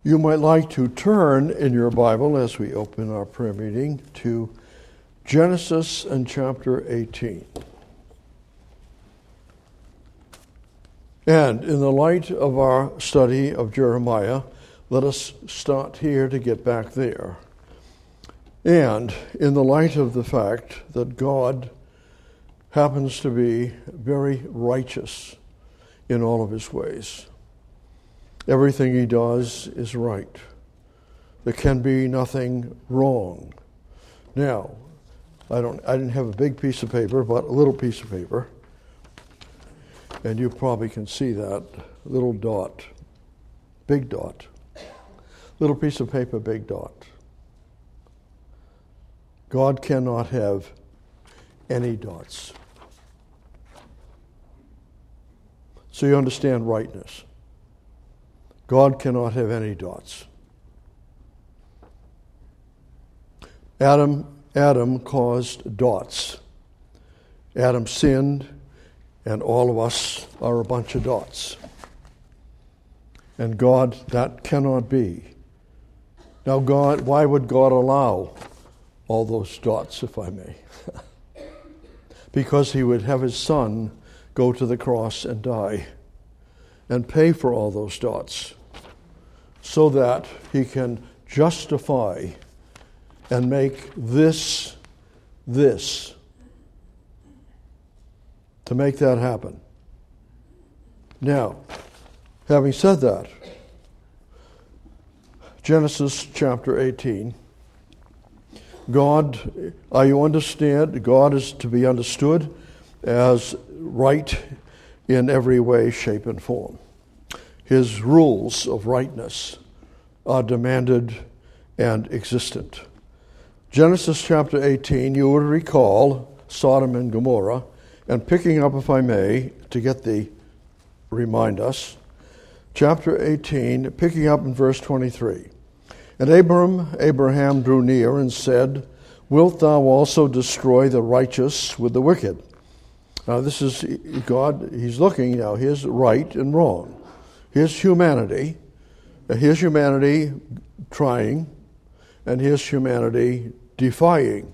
You might like to turn in your Bible as we open our prayer meeting to Genesis and chapter 18. And in the light of our study of Jeremiah, let us start here to get back there. And in the light of the fact that God happens to be very righteous in all of his ways. Everything he does is right. There can be nothing wrong. Now, I didn't have a big piece of paper, but a little piece of paper. And you probably can see that little dot, big dot. Little piece of paper, big dot. God cannot have any dots. So you understand rightness. God cannot have any dots. Adam caused dots. Adam sinned, and all of us are a bunch of dots. And God, that cannot be. Now God, why would God allow all those dots, if I may? Because he would have his son go to the cross and die and pay for all those dots so that he can justify and make this, to make that happen. Now, having said that, Genesis chapter 18, God is to be understood as right in every way, shape, and form. His rules of rightness are demanded and existent. Genesis chapter 18, you would recall Sodom and Gomorrah, and picking up, if I may, to remind us, chapter 18, picking up in verse 23. And Abraham drew near and said, Wilt thou also destroy the righteous with the wicked? Now this is God, he's looking now, here's right and wrong. Here's humanity trying, and here's humanity defying.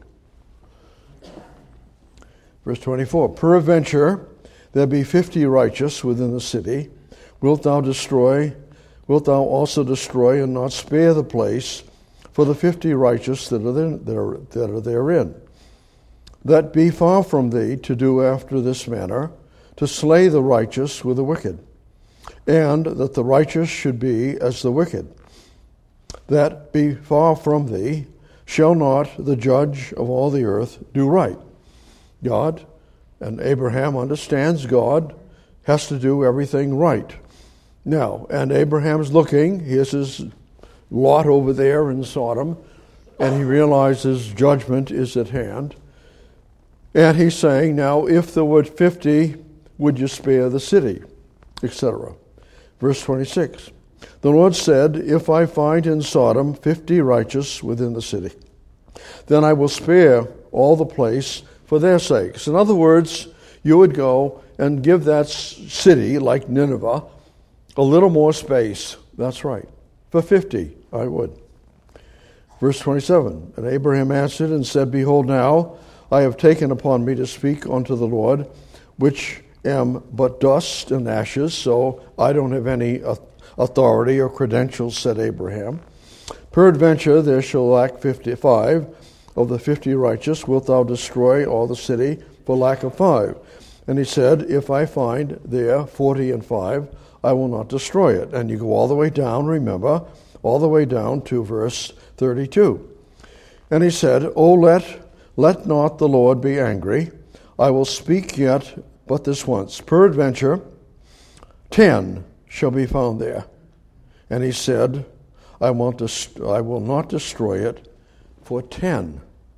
Verse 24, Peradventure there be 50 righteous within the city. Wilt thou also destroy and not spare the place for the 50 righteous that are therein? That be far from thee to do after this manner, to slay the righteous with the wicked, and that the righteous should be as the wicked. That be far from thee, shall not the judge of all the earth do right? God, and Abraham understands God has to do everything right. Now, and Abraham's looking, here's his Lot over there in Sodom, and he realizes judgment is at hand. And he's saying, now, if there were 50, would you spare the city? Etc. Verse 26. The Lord said, If I find in Sodom 50 righteous within the city, then I will spare all the place for their sakes. In other words, you would go and give that city, like Nineveh, a little more space. That's right. For 50, I would. Verse 27. And Abraham answered and said, Behold now, I have taken upon me to speak unto the Lord, which am but dust and ashes, so I don't have any authority or credentials, said Abraham. Peradventure there shall lack 55 of the 50 righteous. Wilt thou destroy all the city for lack of 5? And he said, If I find there 40 and 5, I will not destroy it. And you go all the way down, remember, all the way down to verse 32. And he said, O let not the Lord be angry. I will speak yet but this once. Peradventure 10 shall be found there. And he said, I will not destroy it for 10.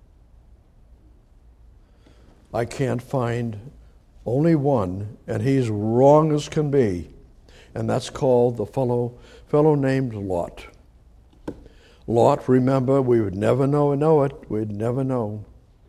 I can't find only one, and he's wrong as can be. And that's called the fellow named Lot. Lot, remember, we would never know it. We'd never know.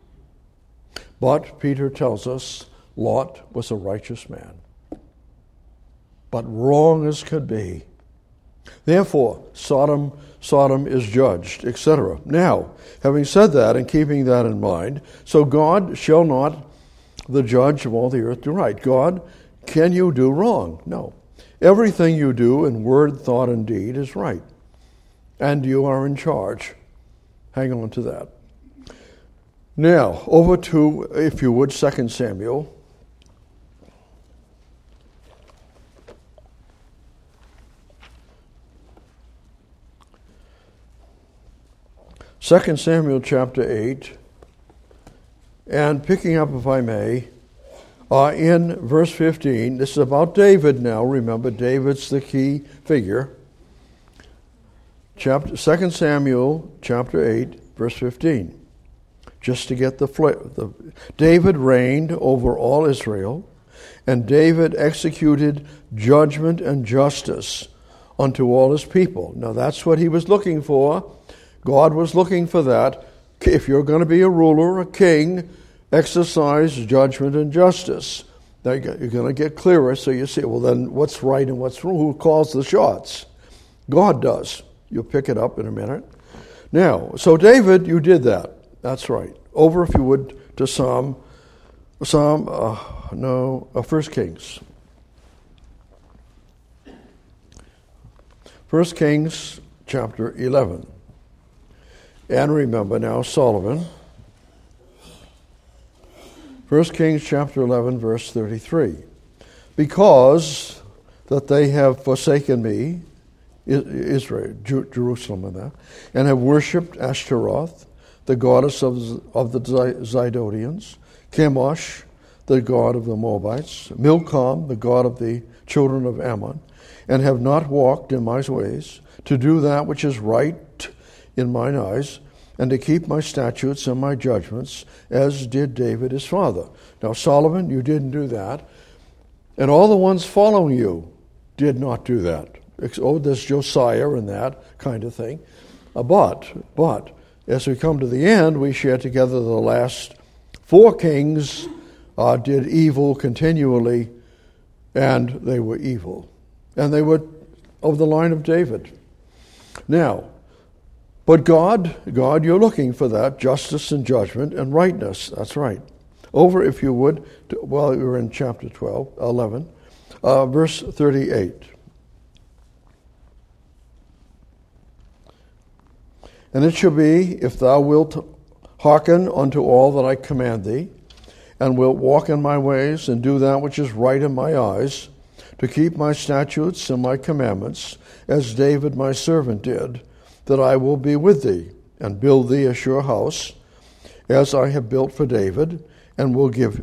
But Peter tells us Lot was a righteous man, but wrong as could be. Therefore, Sodom is judged, etc. Now, having said that and keeping that in mind, so God shall not, the judge of all the earth, do right. God, can you do wrong? No. Everything you do in word, thought, and deed is right. And you are in charge. Hang on to that. Now, over to, if you would, 2 Samuel. Second Samuel chapter 8, and picking up, if I may, in verse 15. This is about David now. Remember, David's the key figure. 2 Samuel chapter 8, verse 15. Just to get the David reigned over all Israel, and David executed judgment and justice unto all his people. Now that's what he was looking for. God was looking for that. If you're going to be a ruler, a king, exercise judgment and justice. Now you're going to get clearer, so you say, well, then what's right and what's wrong? Who calls the shots? God does. You'll pick it up in a minute. Now, so David, you did that. That's right. Over, if you would, to 1 Kings. 1 Kings chapter 11. And remember now Solomon. 1 Kings chapter 11, verse 33. Because that they have forsaken me, Israel, Jerusalem and that, and have worshipped Ashtaroth, the goddess of the Zidonians, Chemosh, the god of the Moabites, Milcom, the god of the children of Ammon, and have not walked in my ways, to do that which is right in mine eyes, and to keep my statutes and my judgments, as did David his father. Now, Solomon, you didn't do that, and all the ones following you did not do that. Oh, there's Josiah and that kind of thing. But, as we come to the end, we share together the last 4 kings did evil continually, and they were evil. And they were of the line of David. Now, but God, you're looking for that, justice and judgment and rightness. That's right. Over, if you would, we're in chapter 11, verse 38. And it shall be, if thou wilt hearken unto all that I command thee, and wilt walk in my ways, and do that which is right in my eyes, to keep my statutes and my commandments, as David my servant did, that I will be with thee, and build thee a sure house, as I have built for David, and will give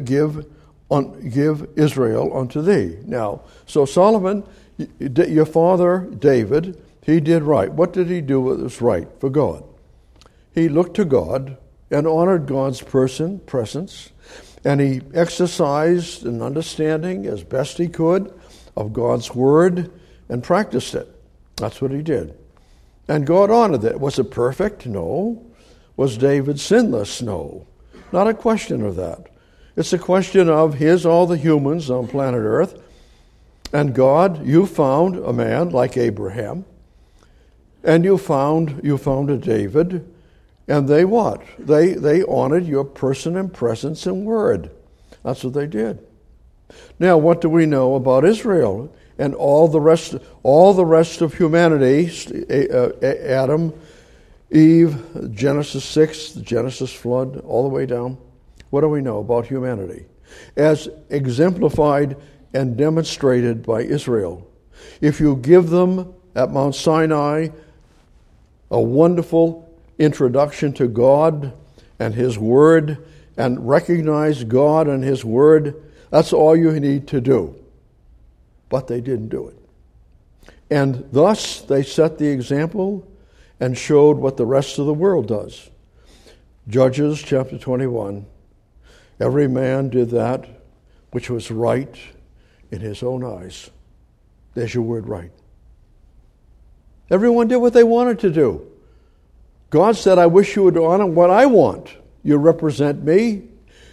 Israel unto thee. Now, so Solomon, your father David, he did right. What did he do that was right for God? He looked to God and honored God's presence, and he exercised an understanding as best he could of God's word and practiced it. That's what he did. And God honored it. Was it perfect? No. Was David sinless? No. Not a question of that. It's a question of, here's all the humans on planet Earth, and God, you found a man like Abraham, and you found a David, and they what? They honored your person and presence and word. That's what they did. Now, what do we know about Israel and all the rest of humanity? Adam, Eve, Genesis 6, the Genesis flood, all the way down. What do we know about humanity? As exemplified and demonstrated by Israel. If you give them at Mount Sinai a wonderful introduction to God and His Word, and recognize God and His Word, that's all you need to do. But they didn't do it. And thus they set the example and showed what the rest of the world does. Judges chapter 21. Every man did that which was right in his own eyes. There's your word, right. Everyone did what they wanted to do. God said, I wish you would honor what I want. You represent me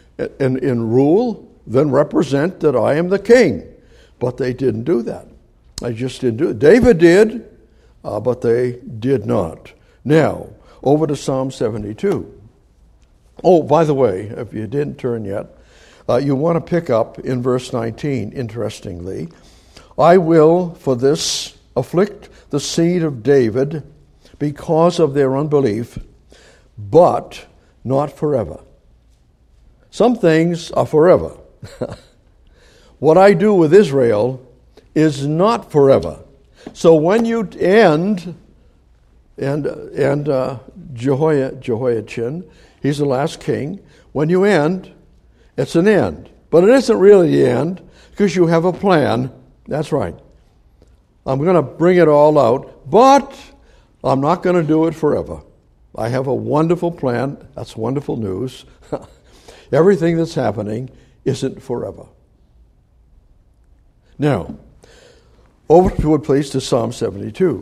in rule, then represent that I am the king. But they didn't do that. They just didn't do it. David did, but they did not. Now, over to Psalm 72. Oh, by the way, if you didn't turn yet, you want to pick up in verse 19, interestingly. I will, for this, afflict the seed of David because of their unbelief, but not forever. Some things are forever. What I do with Israel is not forever. So when you end, Jehoiachin, he's the last king. When you end, it's an end. But it isn't really the end, because you have a plan. That's right. I'm going to bring it all out, but I'm not going to do it forever. I have a wonderful plan. That's wonderful news. Everything that's happening isn't forever. Now, over, if you would please, to Psalm 72.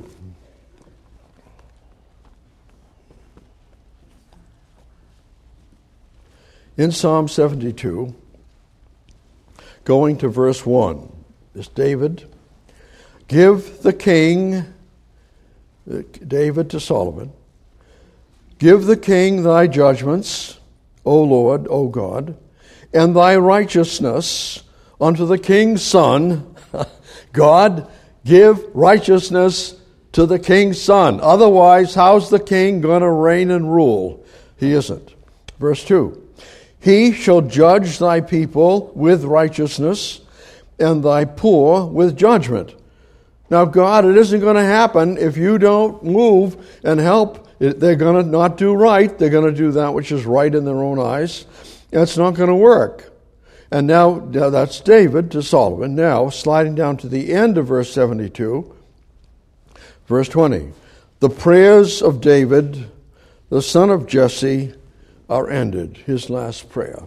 In Psalm 72, going to verse 1, is David, give the king, David to Solomon, give the king thy judgments, O Lord, O God, and thy righteousness unto the king's son. God, give righteousness to the king's son. Otherwise, how's the king going to reign and rule? He isn't. Verse 2. He shall judge thy people with righteousness, and thy poor with judgment. Now, God, it isn't going to happen if you don't move and help. They're going to not do right. They're going to do that which is right in their own eyes. It's not going to work. And now that's David to Solomon. Now, sliding down to the end of verse 72, verse 20. The prayers of David, the son of Jesse, are ended. His last prayer.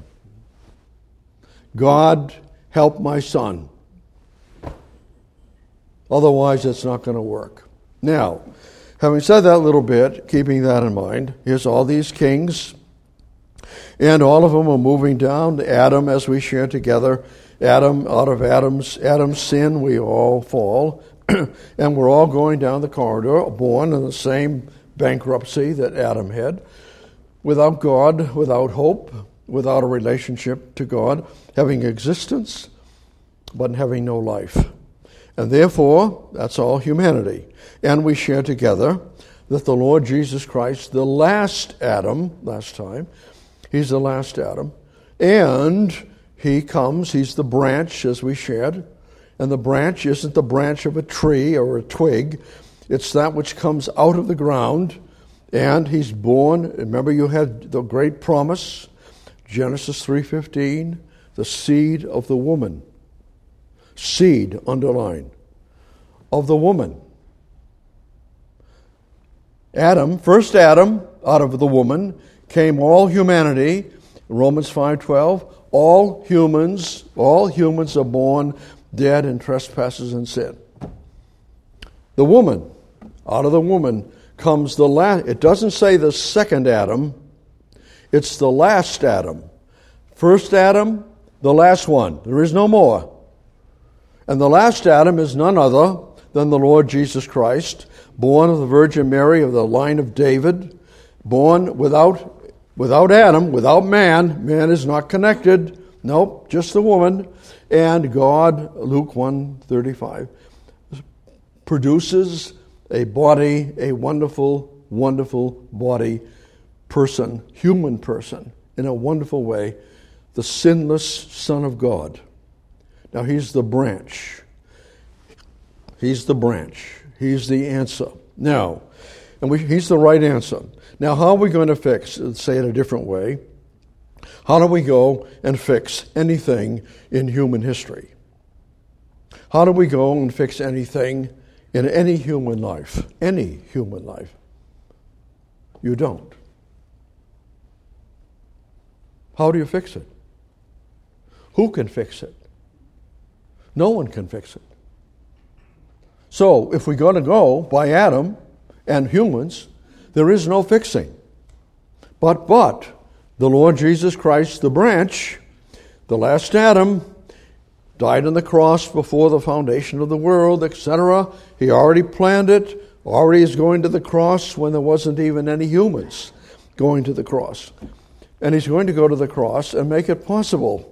God, help my son. Otherwise, it's not going to work. Now, having said that little bit, keeping that in mind, here's all these kings, and all of them are moving down to Adam as we share together. Adam, out of Adam's sin, we all fall, and we're all going down the corridor, born in the same bankruptcy that Adam had. Without God, without hope, without a relationship to God, having existence, but having no life. And therefore, that's all humanity. And we share together that the Lord Jesus Christ, the last Adam, last time, he's the last Adam, and he comes, he's the branch, as we shared, and the branch isn't the branch of a tree or a twig, it's that which comes out of the ground. And he's born. Remember, you had the great promise, Genesis 3:15, the seed of the woman. Seed, underline, of the woman. Adam, first Adam, out of the woman, came all humanity. Romans 5:12, all humans are born dead in trespasses and sin. The woman, out of the woman, comes the last. It doesn't say the second Adam. It's the last Adam. First Adam, the last one. There is no more. And the last Adam is none other than the Lord Jesus Christ, born of the Virgin Mary of the line of David, born without Adam, without man. Man is not connected. Nope, just the woman. And God, Luke 1:35, produces a body, a wonderful, wonderful body, person, human person, in a wonderful way, the sinless Son of God. Now, he's the branch. He's the branch. He's the answer. Now, he's the right answer. Now, how are we going to fix, let's say it a different way, how do we go and fix anything in human history? How do we go and fix anything in any human life? Any human life. You don't. How do you fix it? Who can fix it? No one can fix it. So, if we're going to go by Adam and humans, there is no fixing. But the Lord Jesus Christ, the branch, the last Adam, died on the cross before the foundation of the world, etc. He already planned it, already is going to the cross when there wasn't even any humans going to the cross. And he's going to go to the cross and make it possible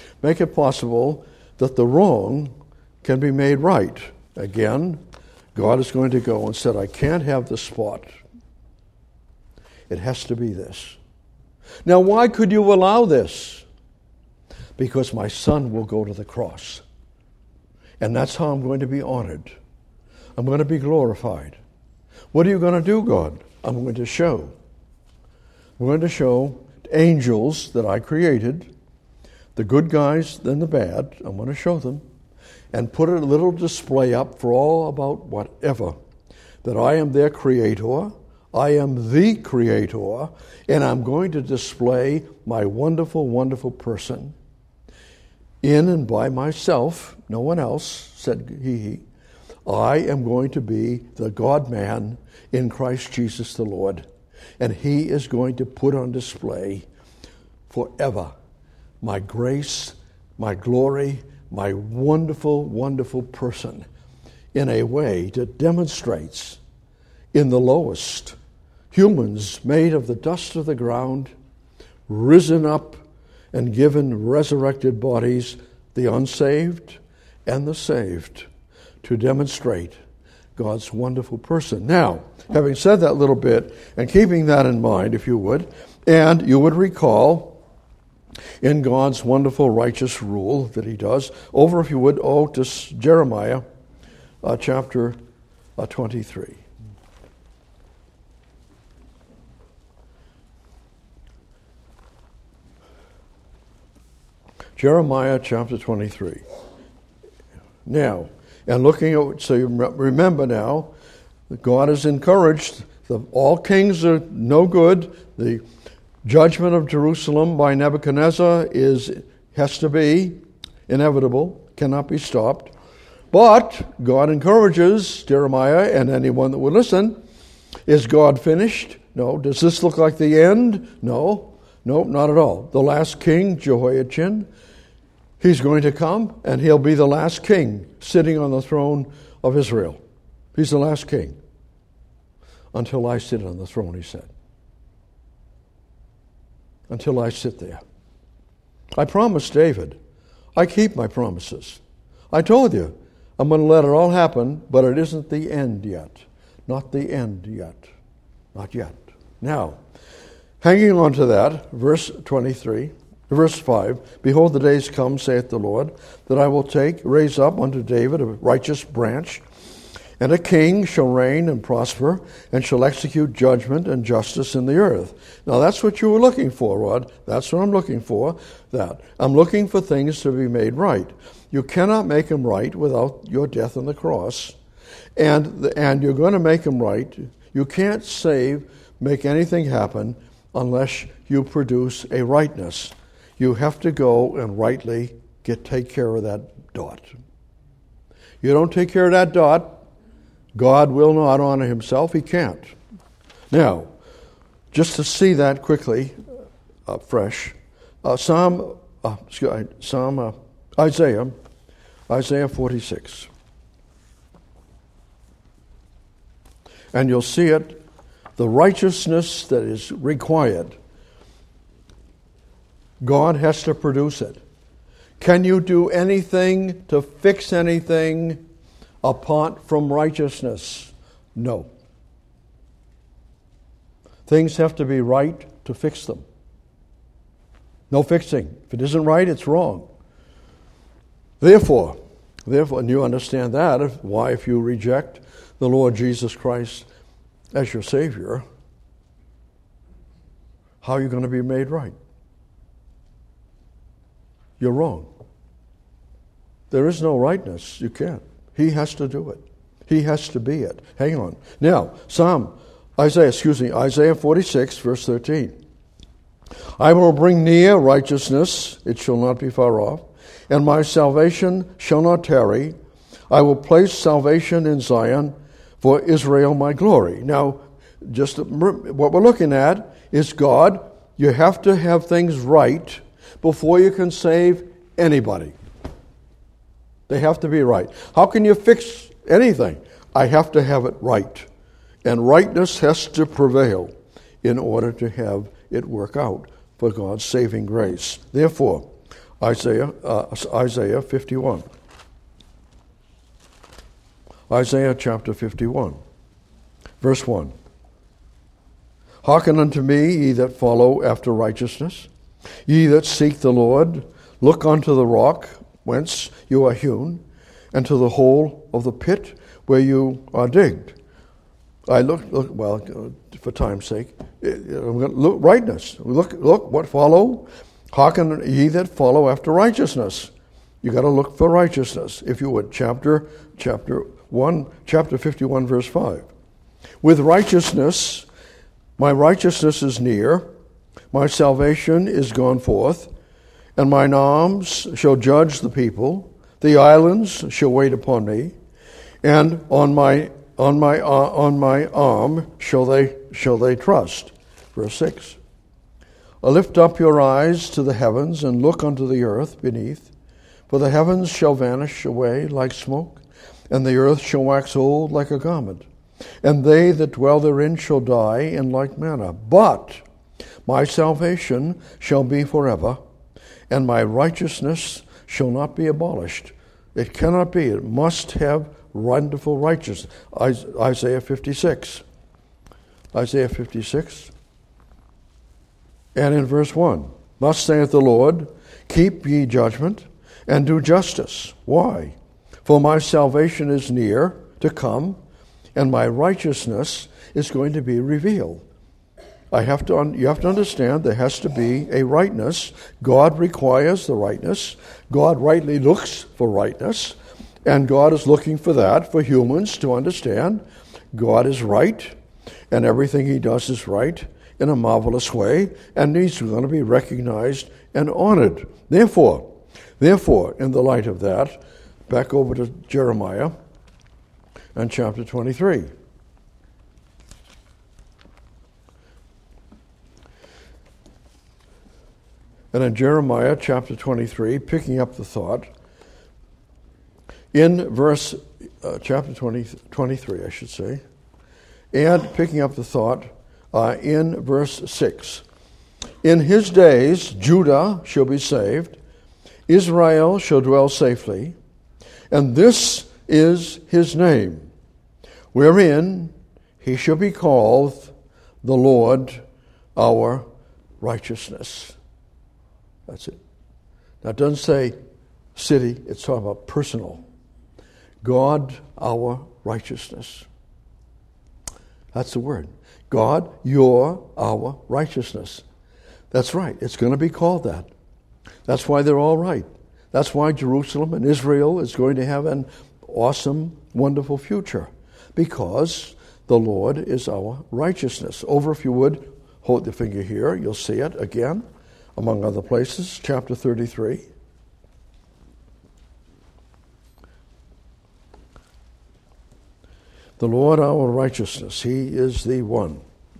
that the wrong can be made right. Again, God is going to go and said, I can't have the spot. It has to be this. Now, why could you allow this? Because my son will go to the cross. And that's how I'm going to be honored. I'm going to be glorified. What are you going to do, God? I'm going to show. I'm going to show angels that I created, the good guys and the bad. I'm going to show them and put a little display up for all about whatever, that I am their creator, I am the creator, and I'm going to display my wonderful, wonderful person in and by myself, no one else, said he. I am going to be the God-man in Christ Jesus the Lord, and he is going to put on display forever my grace, my glory, my wonderful, wonderful person in a way that demonstrates in the lowest humans made of the dust of the ground, risen up and given resurrected bodies, the unsaved and the saved, to demonstrate God's wonderful person. Now, having said that little bit, and keeping that in mind, if you would, and you would recall in God's wonderful righteous rule that he does, over, if you would, to Jeremiah chapter 23. Jeremiah chapter 23. Now, and looking at, so you remember now, God has encouraged, all kings are no good. The judgment of Jerusalem by Nebuchadnezzar has to be inevitable, cannot be stopped. But God encourages Jeremiah and anyone that will listen. Is God finished? No. Does this look like the end? No. No, not at all. The last king, Jehoiachin, he's going to come and he'll be the last king sitting on the throne of Israel. He's the last king. Until I sit on the throne, he said. Until I sit there. I promised David. I keep my promises. I told you, I'm going to let it all happen, but it isn't the end yet. Not the end yet. Not yet. Now, hanging on to that, verse 23, verse 5, Behold, the days come, saith the Lord, that I will raise up unto David a righteous branch, and a king shall reign and prosper, and shall execute judgment and justice in the earth. Now that's what you were looking for, Rod. That's what I'm looking for. That I'm looking for things to be made right. You cannot make them right without your death on the cross, and you're going to make them right. You can't make anything happen unless you produce a rightness. You have to go and rightly take care of that dot. You don't take care of that dot, God will not honor himself. He can't. Now, just to see that quickly, fresh, Isaiah 46. And you'll see it, the righteousness that is required. God has to produce it. Can you do anything to fix anything apart from righteousness? No. Things have to be right to fix them. No fixing. If it isn't right, it's wrong. Therefore, and you understand that, why if you reject the Lord Jesus Christ as your Savior, how are you going to be made right? You're wrong. There is no rightness. You can't. He has to do it. He has to be it. Hang on. Now, Isaiah 46, verse 13. I will bring near righteousness, it shall not be far off, and my salvation shall not tarry. I will place salvation in Zion, for Israel my glory. Now, just what we're looking at is God. You have to have things right before you can save anybody. They have to be right. How can you fix anything? I have to have it right. And rightness has to prevail in order to have it work out for God's saving grace. Therefore, Isaiah 51. Isaiah chapter 51, verse 1. Hearken unto me, ye that follow after righteousness, ye that seek the Lord, look unto the rock whence you are hewn, and to the hole of the pit where you are digged. For time's sake, look, rightness. Look, what follow? Hearken ye that follow after righteousness. You got to look for righteousness. If you would, chapter 51, verse 5. With righteousness, my righteousness is near, my salvation is gone forth, and mine arms shall judge the people. The islands shall wait upon me, and on my arm shall they trust. Verse 6. Lift up your eyes to the heavens, and look unto the earth beneath. For the heavens shall vanish away like smoke, and the earth shall wax old like a garment. And they that dwell therein shall die in like manner. But my salvation shall be forever, and my righteousness shall not be abolished. It cannot be. It must have wonderful righteousness. Isaiah 56. Isaiah 56. And in verse 1, thus saith the Lord, keep ye judgment, and do justice. Why? For my salvation is near to come, and my righteousness is going to be revealed. You have to understand there has to be a rightness. God requires the rightness. God rightly looks for rightness. And God is looking for that for humans to understand. God is right, and everything he does is right in a marvelous way, and he's going to be recognized and honored. Therefore, in the light of that, back over to Jeremiah and chapter 23. And in Jeremiah chapter 23, picking up the thought, in verse, chapter 23, I should say, and picking up the thought in verse 6. In his days Judah shall be saved, Israel shall dwell safely, and this is his name, wherein he shall be called the Lord our righteousness. That's it. Now it doesn't say city, it's talking about personal. God our righteousness. That's the word. God, you're our righteousness. That's right. It's going to be called that. That's why they're all right. That's why Jerusalem and Israel is going to have an awesome, wonderful future. Because the Lord is our righteousness. Over, if you would, hold the finger here. You'll see it again, among other places. Chapter 33. The Lord our righteousness, he is the one.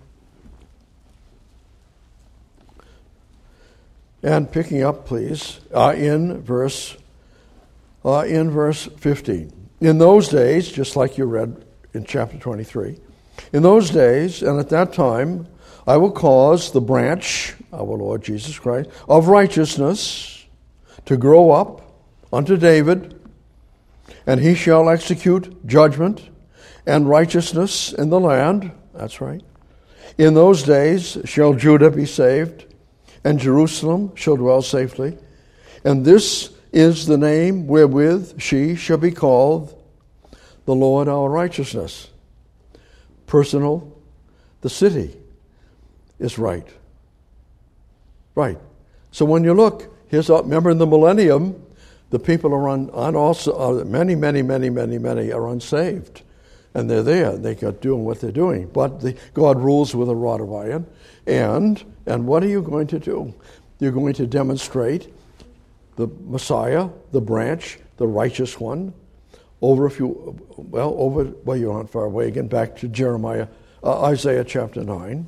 And picking up, please, in verse 15. In those days, just like you read in chapter 23, in those days and at that time, I will cause the branch, our Lord Jesus Christ, of righteousness to grow up unto David, and he shall execute judgment and righteousness in the land. That's right. In those days shall Judah be saved, and Jerusalem shall dwell safely. And this is the name wherewith she shall be called, the Lord our righteousness. Personal, the city is right. Right. So when you look, remember in the millennium, the people are many are unsaved. And they're there. They got doing what they're doing. But God rules with a rod of iron. And what are you going to do? You're going to demonstrate the Messiah, the branch, the righteous one. You aren't far away again. Back to Isaiah chapter 9.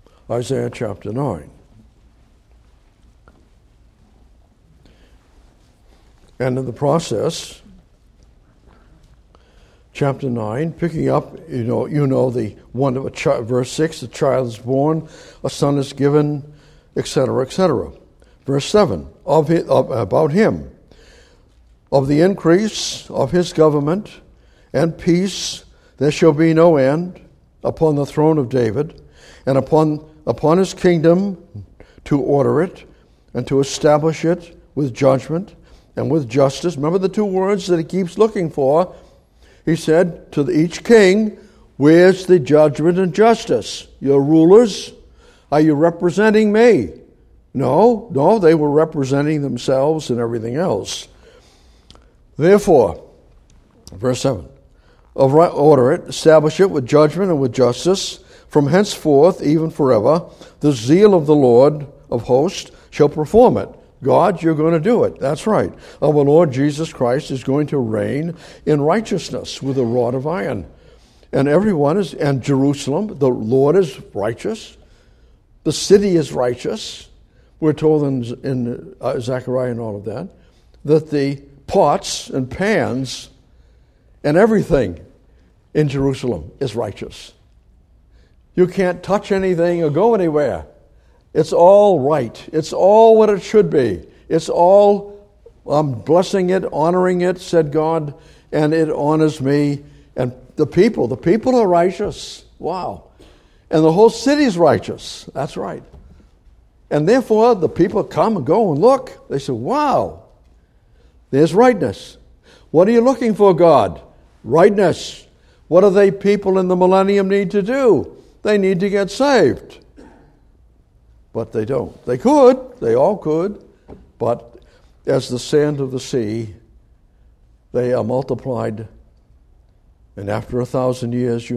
Isaiah chapter 9. And in the process, chapter 9, picking up, you know the one of verse 6, a child is born, a son is given, etc., etc. Verse 7, about him, of the increase of his government and peace there shall be no end upon the throne of David, and upon his kingdom to order it and to establish it with judgment and with justice. Remember the two words that he keeps looking for. He said to each king, where's the judgment and justice? Your rulers, are you representing me? No, they were representing themselves and everything else. Therefore, verse 7, order it, establish it with judgment and with justice, from henceforth, even forever, the zeal of the Lord of hosts shall perform it. God, you're going to do it. That's right. Our Lord Jesus Christ is going to reign in righteousness with a rod of iron. And and Jerusalem, the Lord is righteous. The city is righteous. We're told in Zechariah and all of that the pots and pans and everything in Jerusalem is righteous. You can't touch anything or go anywhere. It's all right. It's all what it should be. It's all, I'm blessing it, honoring it, said God, and it honors me. And the people are righteous. Wow. And the whole city's righteous. That's right. And therefore, the people come and go and look. They say, wow, there's rightness. What are you looking for, God? Rightness. What do they people in the millennium need to do? They need to get saved. But they don't. They could. They all could. But as the sand of the sea, they are multiplied. And after 1,000 years,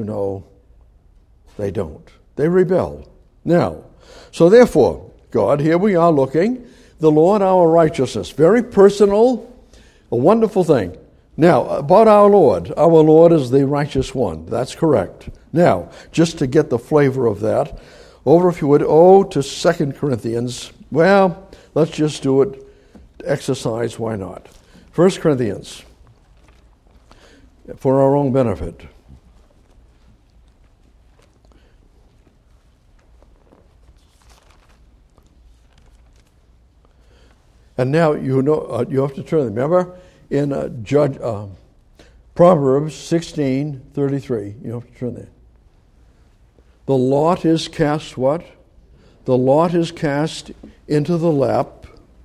they don't. They rebel. Now, so therefore, God, here we are looking, the Lord our righteousness. Very personal, a wonderful thing. Now, about our Lord is the righteous one. That's correct. Now, just to get the flavor of that, over, if you would, to 2 Corinthians. Well, let's just do it. Exercise, why not? 1 Corinthians, for our own benefit. And now, you have to turn. Remember, in Proverbs 16:33, you have to turn there. The lot is cast what? The lot is cast into the lap,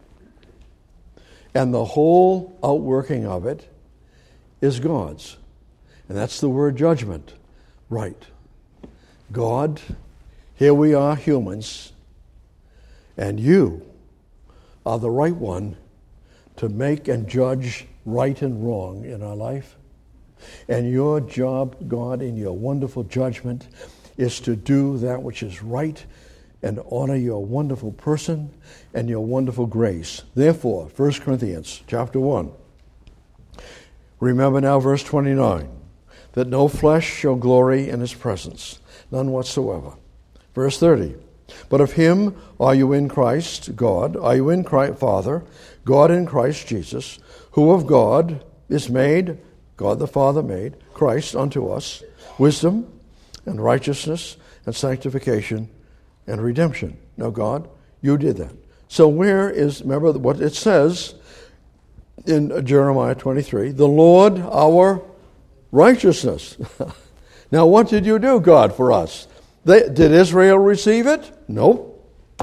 and the whole outworking of it is God's. And that's the word judgment. Right. God, here we are humans, and you are the right one to make and judge right and wrong in our life. And your job, God, in your wonderful judgment, is to do that which is right and honor your wonderful person and your wonderful grace. Therefore, 1 Corinthians chapter 1, remember now verse 29, that no flesh shall glory in his presence, none whatsoever. Verse 30, but of him are you in Christ, God, are you in Christ, Father, God in Christ Jesus, who of God is made, God the Father made, Christ unto us, wisdom and righteousness and sanctification and redemption. Now, God, you did that. So remember what it says in Jeremiah 23, the Lord our righteousness. Now, what did you do, God, for us? Did Israel receive it? Nope.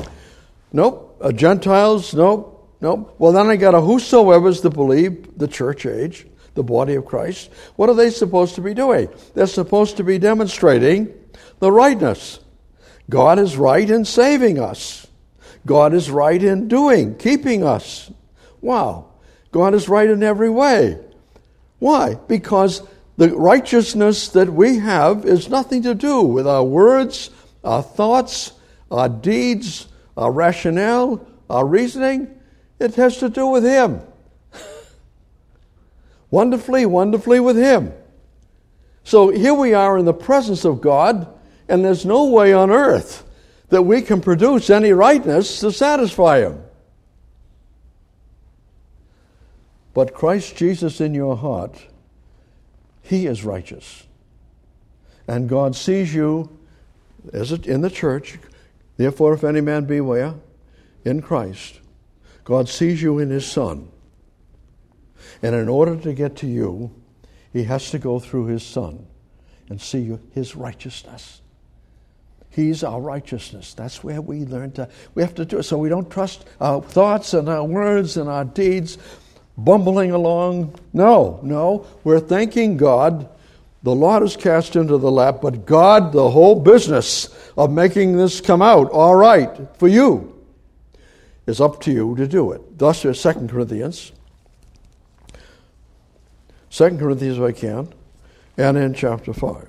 Gentiles? Nope. Well, then I got a whosoever's to believe, the church age, the body of Christ. What are they supposed to be doing? They're supposed to be demonstrating the rightness. God is right in saving us. God is right in keeping us. Wow. God is right in every way. Why? Because the righteousness that we have is nothing to do with our words, our thoughts, our deeds, our rationale, our reasoning. It has to do with Him. Wonderfully with Him. So here we are in the presence of God, and there's no way on earth that we can produce any rightness to satisfy Him. but Christ Jesus in your heart, he is righteous. And God sees you as in the church. Therefore, if any man be where? In Christ. God sees you in his Son. And in order to get to you, he has to go through his Son and see his righteousness. He's our righteousness. That's where we have to do it. So we don't trust our thoughts and our words and our deeds bumbling along. No. We're thanking God. The lot is cast into the lap, but God, the whole business of making this come out all right for you, is up to you to do it. Thus, 2 Corinthians. 2 Corinthians, if I can, and in chapter 5.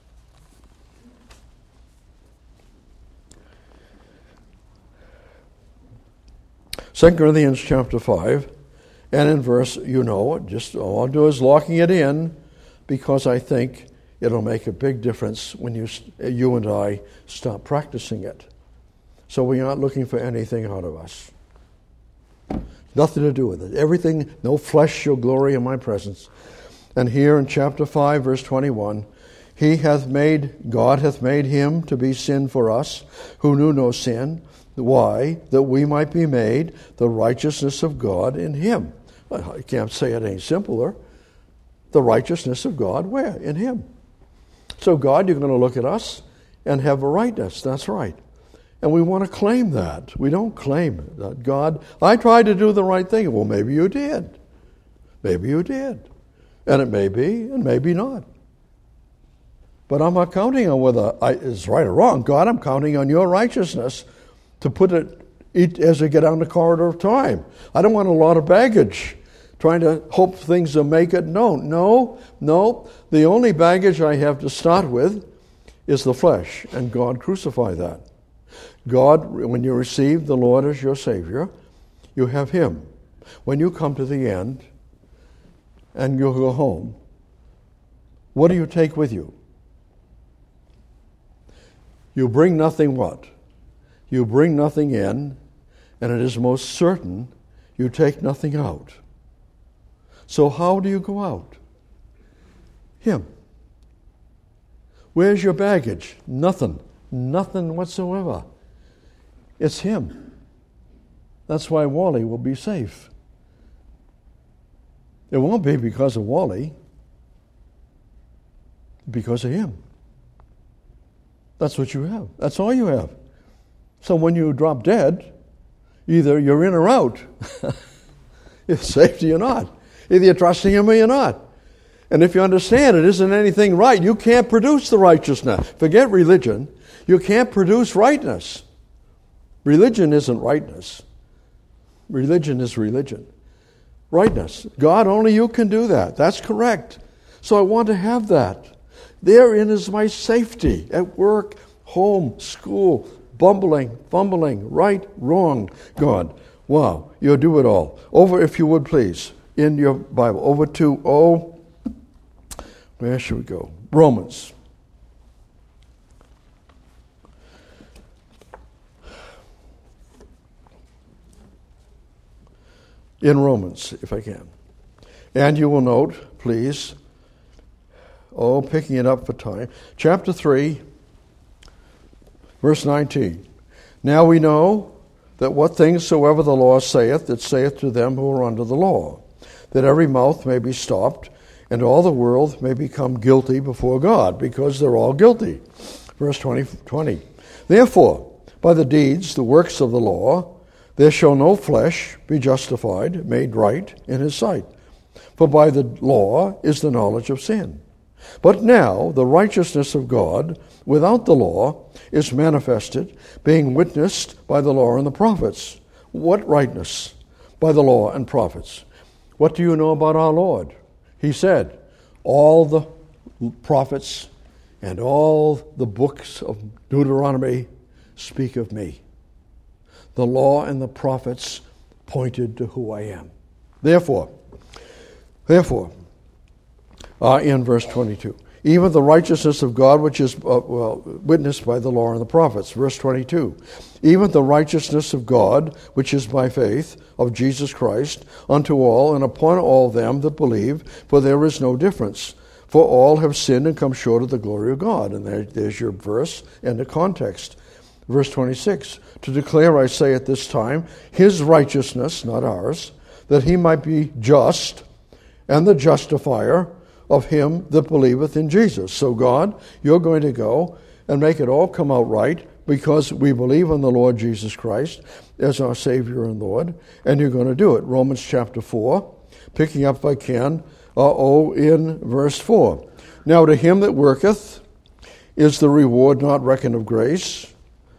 Second Corinthians chapter 5, and in verse, just all I'll do is locking it in, because I think it'll make a big difference when you and I stop practicing it. So we aren't looking for anything out of us. Nothing to do with it. Everything, no flesh shall glory in my presence. And here in chapter 5, verse 21, God hath made him to be sin for us, who knew no sin. Why? That we might be made the righteousness of God in him. Well, I can't say it any simpler. The righteousness of God, where? In him. So God, you're going to look at us and have a rightness. That's right. And we want to claim that. We don't claim that God, I tried to do the right thing. Well, maybe you did. Maybe you did. And it may be, and maybe not. But I'm not counting on whether it's right or wrong. God, I'm counting on your righteousness to put it as I get down the corridor of time. I don't want a lot of baggage trying to hope things will make it. No. The only baggage I have to start with is the flesh, and God crucified that. God, when you receive the Lord as your Savior, you have him. When you come to the end and you go home, what do you take with you? You bring nothing what? You bring nothing in, and it is most certain you take nothing out. So how do you go out? Him. Where's your baggage? Nothing. Nothing whatsoever. It's him. That's why Wally will be safe. It won't be because of Wally. Because of him. That's what you have. That's all you have. So when you drop dead, either you're in or out. It's safety or not. Either you're trusting him or you're not. And if you understand it isn't anything right, you can't produce the righteousness. Forget religion. You can't produce rightness. Religion isn't rightness. Religion is religion. Rightness. God, only you can do that. That's correct. So I want to have that. Therein is my safety. At work, home, school, bumbling, fumbling, right, wrong. God, wow, you'll do it all. Over, if you would please, in your Bible. Over to, where should we go? Romans. In Romans, if I can. And you will note, please, picking it up for time, chapter 3, verse 19. Now we know that what things soever the law saith, it saith to them who are under the law, that every mouth may be stopped, and all the world may become guilty before God, because they're all guilty. Verse 20. Therefore, by the deeds, the works of the law, there shall no flesh be justified, made right in his sight. For by the law is the knowledge of sin. But now the righteousness of God without the law is manifested, being witnessed by the law and the prophets. What rightness? By the law and prophets. What do you know about our Lord? He said, all the prophets and all the books of Deuteronomy speak of me. The law and the prophets pointed to who I am. Therefore, in verse 22, even the righteousness of God, which is witnessed by the law and the prophets. Verse 22, even the righteousness of God, which is by faith of Jesus Christ, unto all and upon all them that believe, for there is no difference. For all have sinned and come short of the glory of God. And there's your verse and the context. Verse 26, to declare, I say at this time, his righteousness, not ours, that he might be just and the justifier of him that believeth in Jesus. So God, you're going to go and make it all come out right because we believe in the Lord Jesus Christ as our Savior and Lord, and you're going to do it. Romans chapter 4, picking up if I can, in verse 4. Now to him that worketh is the reward not reckoned of grace,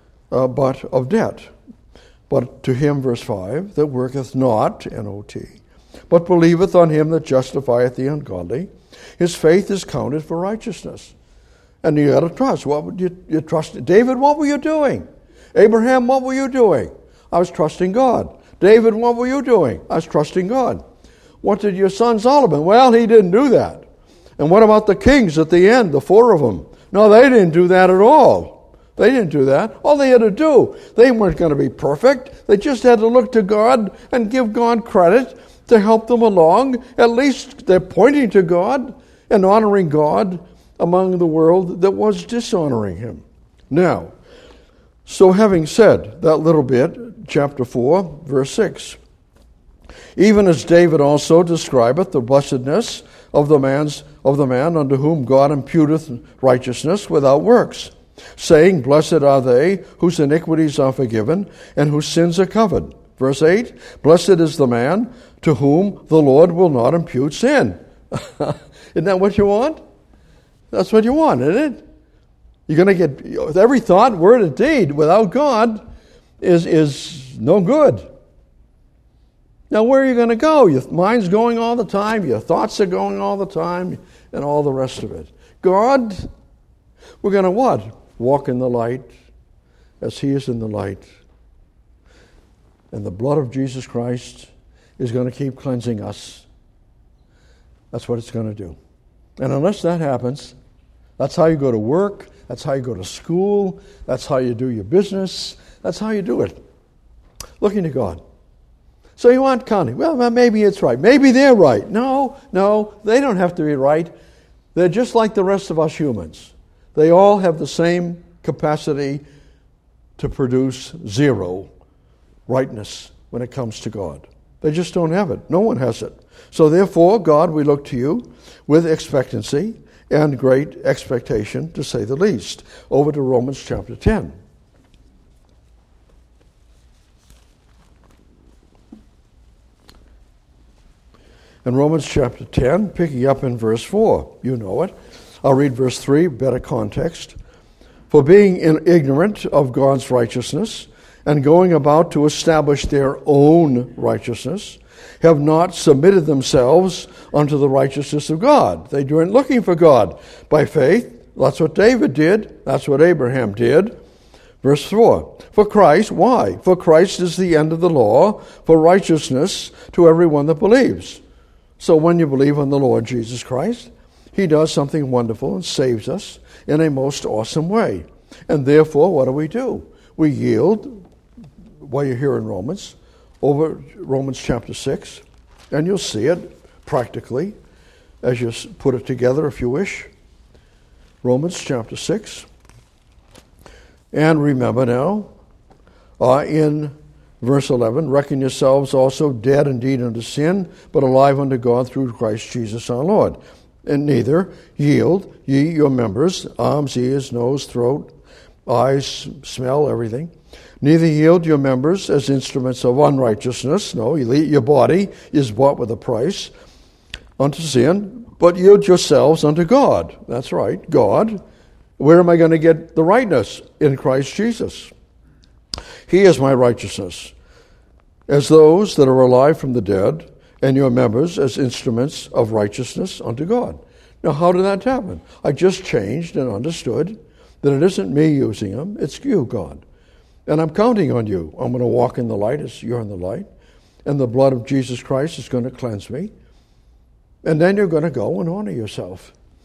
but of debt. But to him, verse 5, that worketh not, N-O-T, but believeth on him that justifieth the ungodly, his faith is counted for righteousness. And you got to trust. What would you trust? David, what were you doing? Abraham, what were you doing? I was trusting God. David, what were you doing? I was trusting God. What did your son Solomon? Well, he didn't do that. And what about the kings at the end, the 4 of them? No, they didn't do that at all. They didn't do that. All they had to do, they weren't going to be perfect. They just had to look to God and give God credit to help them along. At least they're pointing to God and honoring God among the world that was dishonoring him. Now, so having said that little bit, chapter 4, verse 6, even as David also describeth the blessedness of the man unto whom God imputeth righteousness without works, saying, blessed are they whose iniquities are forgiven and whose sins are covered. Verse 8, blessed is the man to whom the Lord will not impute sin. Isn't that what you want? That's what you want, isn't it? You're going to get every thought, word, and deed without God is no good. Now, where are you going to go? Your mind's going all the time, your thoughts are going all the time, and all the rest of it. God, we're going to what? Walk in the light as he is in the light. And the blood of Jesus Christ is going to keep cleansing us. That's what it's going to do. And unless that happens, that's how you go to work, that's how you go to school, that's how you do your business, that's how you do it. Looking to God. So you aren't counting. Well, maybe it's right. Maybe they're right. No, they don't have to be right. They're just like the rest of us humans. They all have the same capacity to produce zero rightness when it comes to God. They just don't have it. No one has it. So therefore, God, we look to you with expectancy and great expectation, to say the least. Over to Romans chapter 10. In Romans chapter 10, picking up in verse 4, you know it. I'll read verse 3, better context. For being ignorant of God's righteousness, and going about to establish their own righteousness, have not submitted themselves unto the righteousness of God. They weren't looking for God by faith. That's what David did. That's what Abraham did. Verse 4, for Christ, why? For Christ is the end of the law, for righteousness to everyone that believes. So when you believe on the Lord Jesus Christ, he does something wonderful and saves us in a most awesome way. And therefore, what do? We yield, while you're here in Romans, over Romans chapter 6, and you'll see it practically as you put it together if you wish. Romans chapter 6. And remember now, in verse 11, reckon yourselves also dead indeed unto sin, but alive unto God through Christ Jesus our Lord. And neither yield ye your members, arms, ears, nose, throat, eyes, smell, everything. Neither yield your members as instruments of unrighteousness. No, your body is bought with a price unto sin, but yield yourselves unto God. That's right, God. Where am I going to get the rightness? In Christ Jesus. He is my righteousness, as those that are alive from the dead, and your members as instruments of righteousness unto God. Now, how did that happen? I just changed and understood that it isn't me using them, it's you, God. And I'm counting on you. I'm going to walk in the light as you're in the light, and the blood of Jesus Christ is going to cleanse me. And then you're going to go and honor yourself.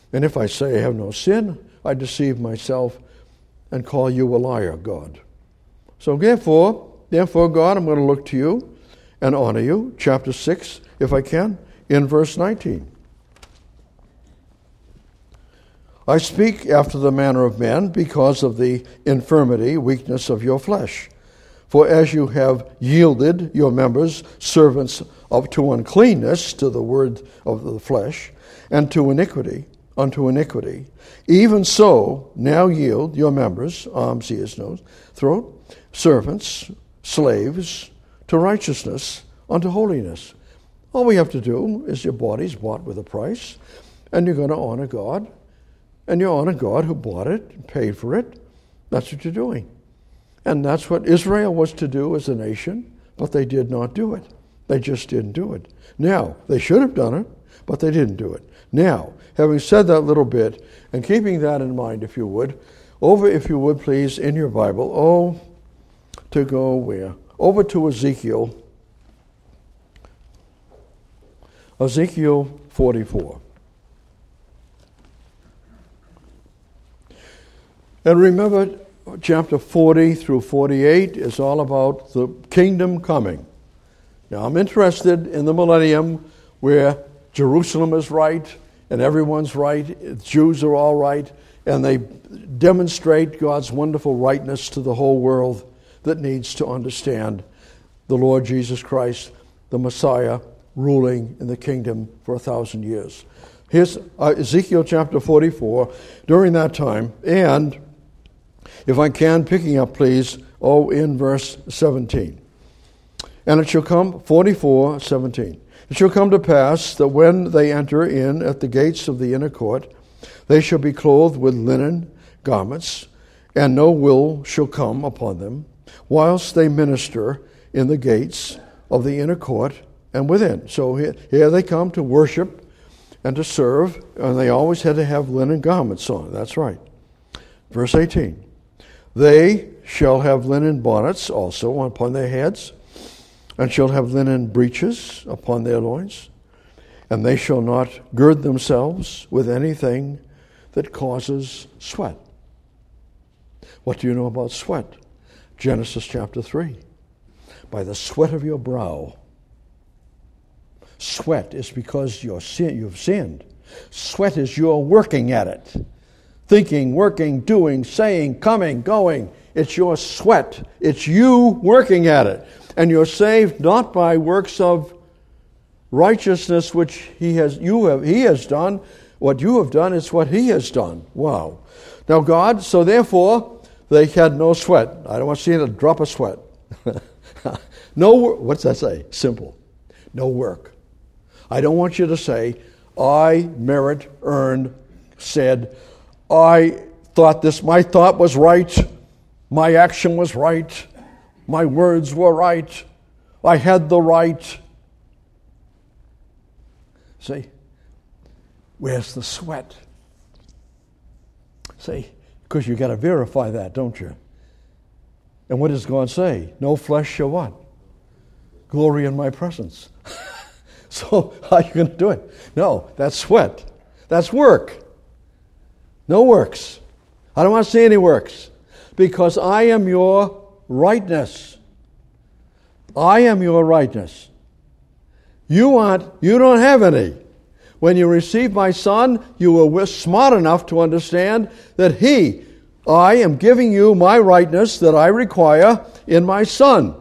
And if I say I have no sin, I deceive myself and call you a liar, God. So therefore, God, I'm going to look to you and honor you. Chapter 6, if I can, in verse 19. I speak after the manner of men because of the infirmity, weakness of your flesh. For as you have yielded your members servants to uncleanness, to the word of the flesh, and to iniquity, unto iniquity, even so now yield your members, arms, ears, nose, throat, servants, slaves, to righteousness, unto holiness. All we have to do is your body's bought with a price, and you're going to honor God, and you honor God who bought it and paid for it. That's what you're doing. And that's what Israel was to do as a nation, but they did not do it. They just didn't do it. Now, they should have done it, but they didn't do it. Now, having said that little bit, and keeping that in mind, if you would, please, in your Bible, to go where? Over to Ezekiel. Ezekiel 44. And remember, chapter 40 through 48 is all about the kingdom coming. Now, I'm interested in the millennium where Jerusalem is right and everyone's right, Jews are all right, and they demonstrate God's wonderful rightness to the whole world that needs to understand the Lord Jesus Christ, the Messiah, ruling in the kingdom for 1,000 years. Here's Ezekiel chapter 44 during that time, and if I can, picking up, please, in verse 17. And it shall come, 44:17. It shall come to pass that when they enter in at the gates of the inner court, they shall be clothed with linen garments, and no will shall come upon them, whilst they minister in the gates of the inner court and within. So here they come to worship and to serve, and they always had to have linen garments on. That's right. Verse 18. They shall have linen bonnets also upon their heads, and shall have linen breeches upon their loins, and they shall not gird themselves with anything that causes sweat. What do you know about sweat? Genesis chapter 3. By the sweat of your brow. Sweat is because you've sinned. Sweat is your working at it. Thinking, working, doing, saying, coming, going. It's your sweat. It's you working at it. And you're saved not by works of righteousness which he has done. What you have done is what he has done. Wow. Now God, so therefore, they had no sweat. I don't want to see a drop of sweat. What's that say? Simple. No work. I don't want you to say, I merit, earned, said, I thought this, my thought was right, my action was right, my words were right, I had the right. See, where's the sweat? See, because you got to verify that, don't you? And what does God say? No flesh shall what? Glory in my presence. So how are you going to do it? No, that's sweat. That's work. No works. I don't want to see any works. Because I am your rightness. I am your rightness. You don't have any. When you receive my Son, you were smart enough to understand that I am giving you my rightness that I require in my Son.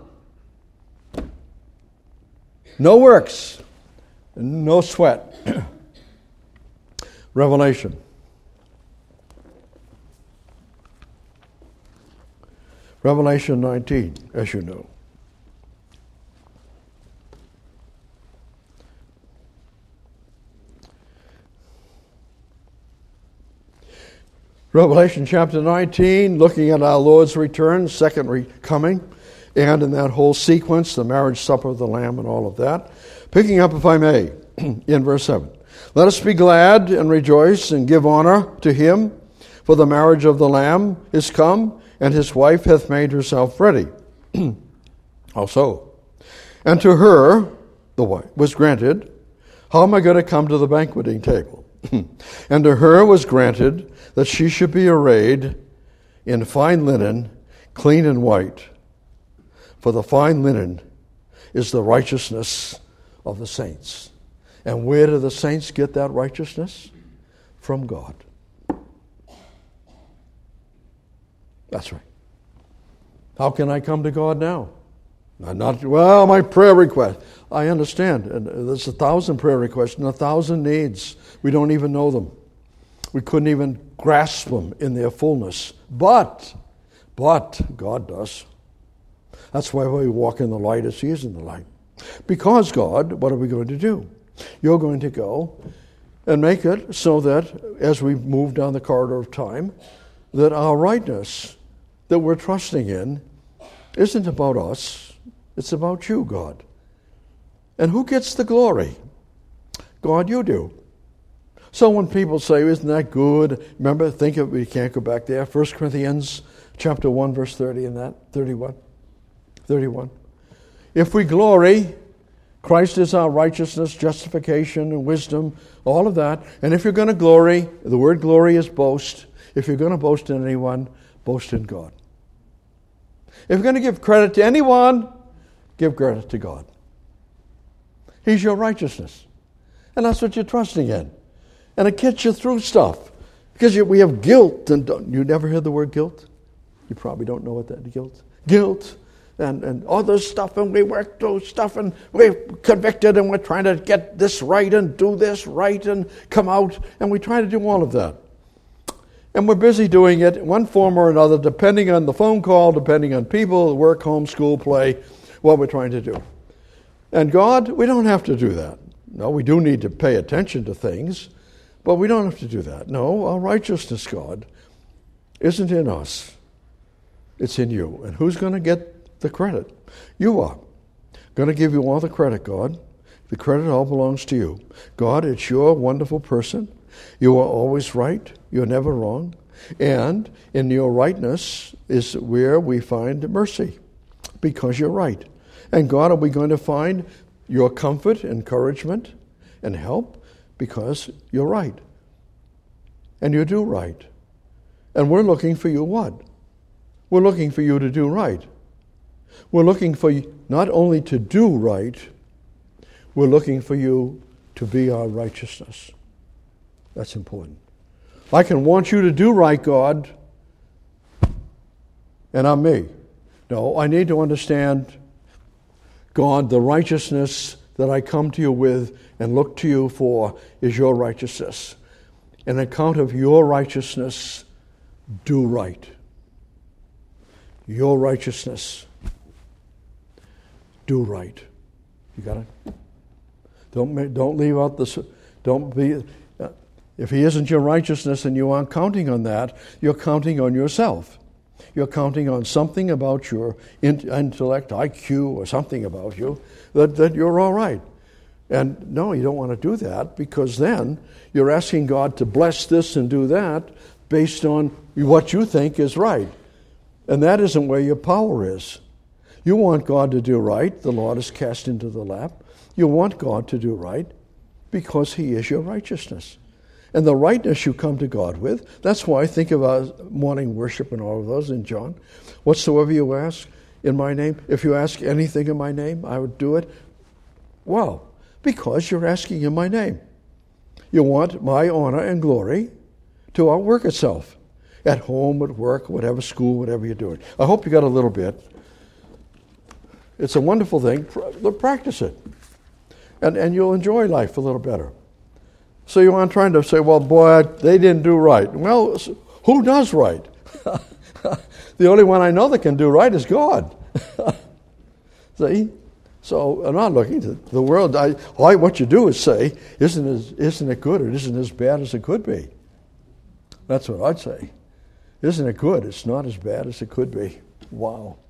No works. No sweat. Revelation. Revelation 19, as you know. Revelation chapter 19, looking at our Lord's return, second coming, and in that whole sequence, the marriage supper of the Lamb and all of that. Picking up, if I may, in verse 7. Let us be glad and rejoice and give honor to him, for the marriage of the Lamb is come, and his wife hath made herself ready. Also, and to her, the wife, was granted, how am I going to come to the banqueting table? And to her was granted that she should be arrayed in fine linen, clean and white. For the fine linen is the righteousness of the saints. And where do the saints get that righteousness? From God. That's right. How can I come to God now? My prayer request. I understand. And there's 1,000 prayer requests and 1,000 needs. We don't even know them. We couldn't even grasp them in their fullness. But God does. That's why we walk in the light as He is in the light. Because God, what are we going to do? You're going to go and make it so that as we move down the corridor of time, that our rightness that we're trusting in isn't about us. It's about you, God. And who gets the glory? God, you do. So when people say, isn't that good? Remember, we can't go back there. 1 Corinthians chapter 1, verse 30 and that, 31. If we glory, Christ is our righteousness, justification, and wisdom, all of that. And if you're going to glory, the word glory is boast. If you're going to boast in anyone, boast in God. If you're going to give credit to anyone, give credit to God. He's your righteousness. And that's what you're trusting in. And it gets you through stuff. Because we have guilt. And you never heard the word guilt? You probably don't know what that is, guilt. Guilt and all this stuff. And we work through stuff. And we're convicted. And we're trying to get this right and do this right and come out. And we try to do all of that. And we're busy doing it in one form or another, depending on the phone call, depending on people, work, home, school, play, what we're trying to do. And God, we don't have to do that. No, we do need to pay attention to things, but we don't have to do that. No, our righteousness, God, isn't in us. It's in you. And who's going to get the credit? You are. Going to give you all the credit, God. The credit all belongs to you. God, it's your wonderful person. You are always right. You're never wrong. And in your rightness is where we find mercy, because you're right. And God, are we going to find your comfort, encouragement, and help? Because you're right. And you do right. And we're looking for you what? We're looking for you to do right. We're looking for you not only to do right, we're looking for you to be our righteousness. That's important. I can want you to do right, God, and I'm me. No, I need to understand, God, the righteousness that I come to you with and look to you for is your righteousness. On account of your righteousness, do right. Your righteousness, do right. You got it? Don't leave out this. Don't be. If he isn't your righteousness and you aren't counting on that, you're counting on yourself. You're counting on something about your intellect, IQ, or something about you, that you're all right. And no, you don't want to do that, because then you're asking God to bless this and do that based on what you think is right. And that isn't where your power is. You want God to do right. The Lord is cast into the lap. You want God to do right because he is your righteousness. And the rightness you come to God with, that's why I think of our morning worship and all of those in John. Whatsoever you ask in my name, if you ask anything in my name, I would do it. Well, because you're asking in my name. You want my honor and glory to outwork itself. At home, at work, whatever, school, whatever you're doing. I hope you got a little bit. It's a wonderful thing. Practice it. And you'll enjoy life a little better. So you aren't trying to say, well, boy, they didn't do right. Well, who does right? The only one I know that can do right is God. See? So I'm not looking to the world. What you do is say, isn't it good? It isn't as bad as it could be. That's what I'd say. Isn't it good? It's not as bad as it could be. Wow.